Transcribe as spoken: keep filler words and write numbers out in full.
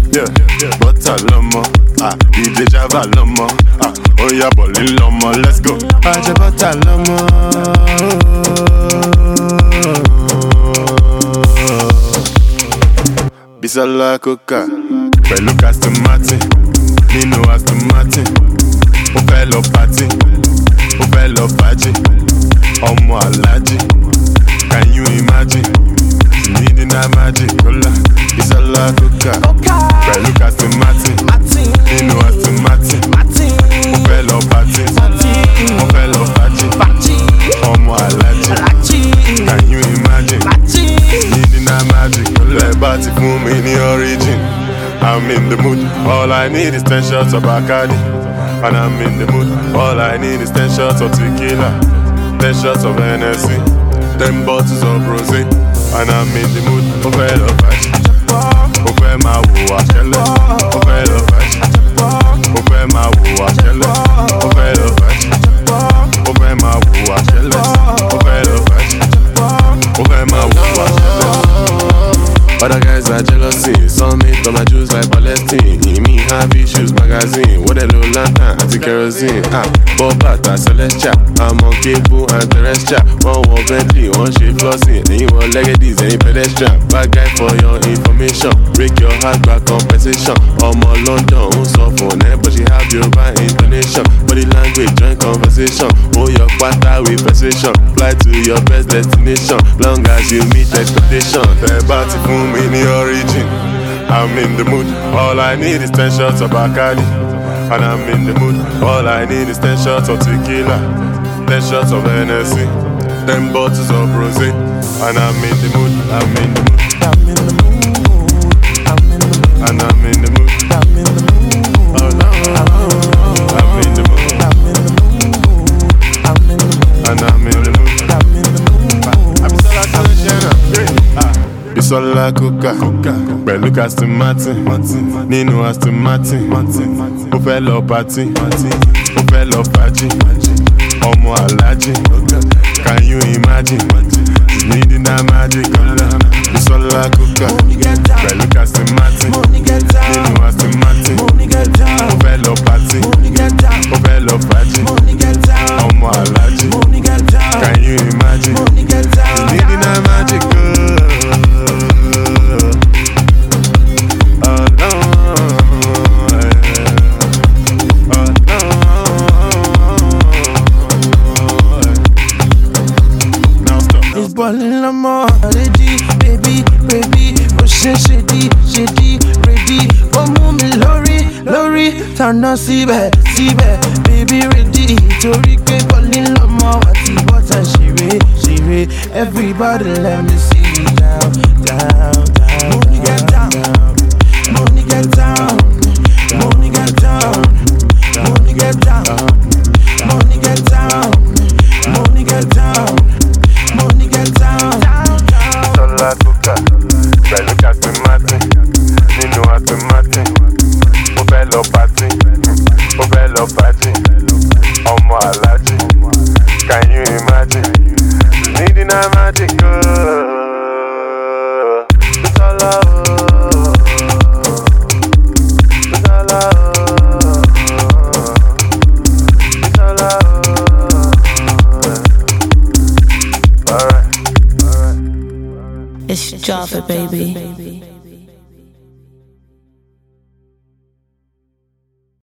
yeah, yeah. Butter lomo, ah, D J Java lomo, ah, oh yeah, bowling lomo, let's go. Aje butter lomo. Bisola Coca, pẹ̀lú Aston Martin, nínú Aston Martin. Ó fẹ́ lọ party, ó fẹ́ lọ fàájì, ọmọ aláàjì. Can you imagine? Needing a magic, hola. Bisola Coca, pẹ̀lú Aston Martin, nínú Aston Martin. Ó fẹ́ lọ party, ó fẹ́ lọ fàájì, ọmọ aláàjì. Can you imagine? Needing a magic, hola. Party for me in the origin. I'm in the mood. All I need is ten shots of Bacardi, and I'm in the mood. All I need is ten shots of tequila, ten shots of Hennessy, ten bottles of rosé, and I'm in the mood. Ó fẹ́ lọ fàájì, ó fẹ́ máa wò àṣẹlẹ̀. Ó fẹ́ lọ fàájì, ó fẹ́ máa wò àṣẹlẹ̀. Ó fẹ́ lọ fàájì, ó fẹ́ máa wò àṣẹlẹ̀. Ó fẹ́ lọ fàájì, ó fẹ́ máa wò àṣẹlẹ̀. Other guys are jealousy, some mate on my juice like Palestine. Me have issues magazine, what a low lantern, anti-kerosene. Ah, Bob Bata, Celestia, I'm on cable and terrestrial. One war Bentley, one shade flossing. Then you want legacies, any pedestrian. Bad guy for your information, break your heart back compensation. I'm on London, on soft phone, eh, but she have Yoruba intonation. Body language, joint conversation. Oh, your quarter with precision. Fly to your best destination, long as you meet expectation. The party for me in the origin. I'm in the mood. All I need is ten shots of Bacardi, and I'm in the mood. All I need is ten shots of tequila, ten shots of Hennessy, ten bottles of rosé, and I'm in the mood. I'm in the mood. I'm in the mood. I'm in the mood. And I'm in the mood. I'm in the mood. Oh no. I'm in the mood. I'm in the mood. I'm in the mood. And I'm in the mood. I'm in the mood. I'm Bisola Coca, Bisola Coca, pẹ̀lú Aston Martin, nínú Aston Martin. Ó fẹ́ lọ party, ó fẹ́ lọ fàájì, ọmọ aláàjì. Can you imagine? She's needing that magic, hola. Bisola Coca, pẹ̀lú Aston Martin, nínú Aston Martin. Ó fẹ́ lọ party, ó fẹ́ lọ fàájì, ọmọ aláàjì. Can you imagine? She's needing that magic, girl. Oh no, oh no. Now stop. It's balling la more, ready, baby, baby. Oh shit, shady, shady, ready. Come on me, lorry, lorry. Turn on, síbẹ̀, síbẹ̀, baby, ready. Torí pé balling la more, àti bọ́tà ṣeré, ṣeré. Everybody let me see you down, down, down. Money get down, money get down, money get down, money get down, money get down, money get down. Money get down, Bisola Coca, pẹ̀lú Aston Martin, nínú Aston Martin. Ó fẹ́ lọ party, ó fẹ́ lọ fàájì, ọmọ aláàjì. Can you imagine? She's needing a magic, girl. Bisola, oh, Bisola, oh, Bisola, oh. Alright, alright. It's Java, baby.